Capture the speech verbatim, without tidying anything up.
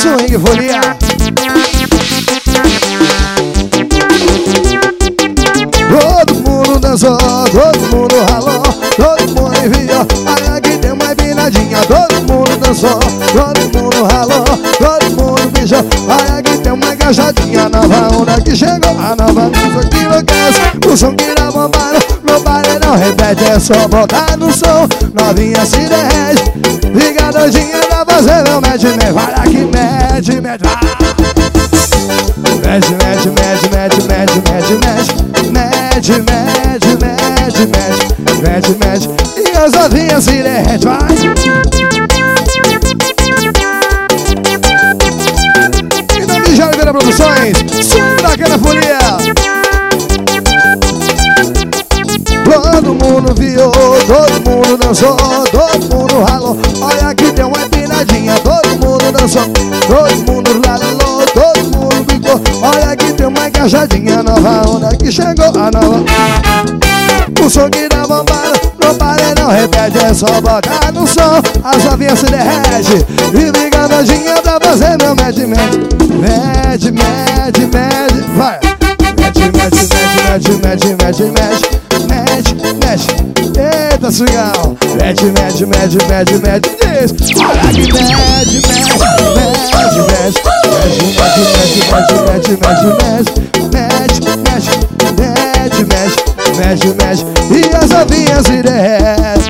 Swing Folia. Todo mundo dançou, todo mundo ralou, todo mundo enviou. Olha que tem uma empinadinha. Todo mundo dançou, todo mundo ralou, todo mundo bichou. Olha que tem uma encaixadinha. Nova onda que chegou, a nova música que enlouquece. O som que dá bombada, meu baile não repete. É só botar no som, novinha se derrete. Fica doidinha pra fazer meu match, né? Vai lá que mete, mete, vai. Mete, mete, mete, mete, mete, mete, mete. Mete, mete, mete, mete, mete, mete. E as novinhas se derrete, vai. E da Michel Oliveira Produções, som daquela folia. Todo mundo viu, todo mundo dançou, todo mundo ralou. Olha que deu uma empinadinha. Todo mundo dançou, todo mundo ralou, todo mundo bicou. Olha que tem uma encaixadinha. Nova onda que chegou, a nova. O som que dá bombada, não para, não repete. É só botar no som, as novinhas se derrete. E fica nojinha pra fazer meu mete, mete. Mete, mete, mete, vai. Mete, mete, mete, mete, mete, mete, mete. Mete, mete, eita swingão. Mete, mete, mete, mete, mete. Diz, olha que mete, mete, mete, mete. Mete, mete, mete, mete, mete, mete. Mete, mete, mete, mete, mete, mete. E as novinhas se derretem.